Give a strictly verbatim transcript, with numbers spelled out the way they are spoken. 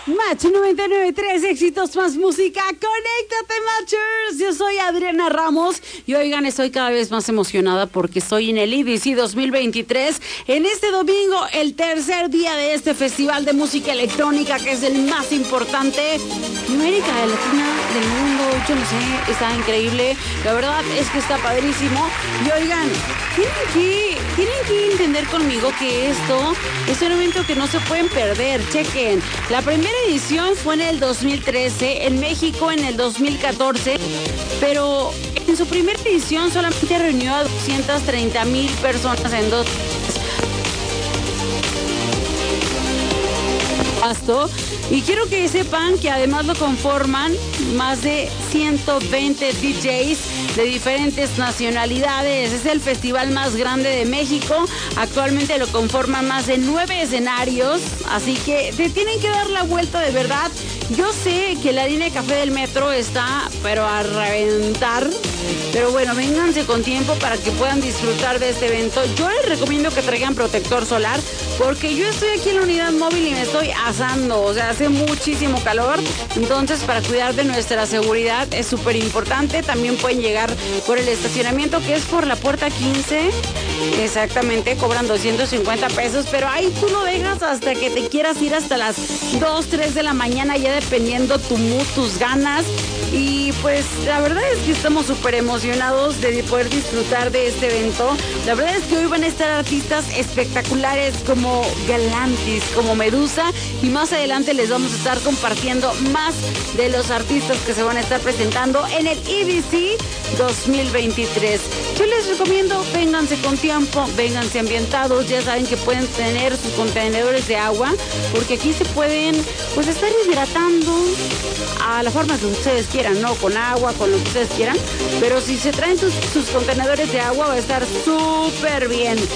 Match noventa y nueve punto tres, éxitos más música, conéctate Matchers, yo soy Adriana Ramos y oigan, estoy cada vez más emocionada porque estoy en el E D C dos mil veintitrés, en este domingo, el tercer día de este festival de música electrónica que es el más importante de América Latina, del mundo, yo no sé, está increíble, la verdad es que está padrísimo y oigan, tienen que, tienen que entender conmigo que esto es un evento que no se pueden perder, chequen, la primera edición fue en el dos mil trece, en México en el dos mil catorce, pero en su primera edición solamente reunió a doscientas treinta mil personas en dos pasto. Y quiero que sepan que además lo conforman más de ciento veinte D Js de diferentes nacionalidades. Es el festival más grande de México. Actualmente lo conforman más de nueve escenarios. Así que te tienen que dar la vuelta de verdad. Yo sé que la línea de café del metro está, pero a reventar. Pero bueno, vénganse con tiempo para que puedan disfrutar de este evento. Yo les recomiendo que traigan protector solar porque yo estoy aquí en la unidad móvil y me estoy asando. O sea, hace muchísimo calor. Entonces, para cuidar de nuestra seguridad es súper importante. También pueden llegar por el estacionamiento que es por la puerta quince. Exactamente, cobran doscientos cincuenta pesos. Pero ahí tú lo dejas hasta que te quieras ir hasta las dos, tres de la mañana, ya dependiendo tu mood, tus ganas. Y pues la verdad es que estamos súper emocionados de poder disfrutar de este evento. La verdad es que hoy van a estar artistas espectaculares como Galantis, como Medusa, y más adelante les vamos a estar compartiendo más de los artistas que se van a estar presentando en el E D C dos mil veintitrés. Yo les recomiendo, vénganse con tiempo, vénganse ambientados, ya saben que pueden tener sus contenedores de agua, porque aquí se pueden pues estar hidratando a la forma que ustedes quieran, ¿no? Con agua, con lo que ustedes quieran, pero si se traen sus, sus contenedores de agua va a estar súper bien.